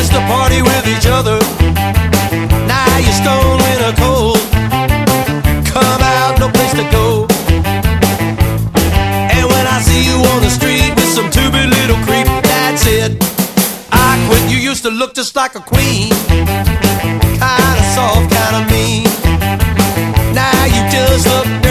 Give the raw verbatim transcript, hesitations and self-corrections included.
used to party with each other. Now you're stoned in a cold. Come out, no place to go. And when I see you on the street with some two-bit little creep, that's it, I quit. You used to look just like a queen, kinda soft, kinda mean. Now you just look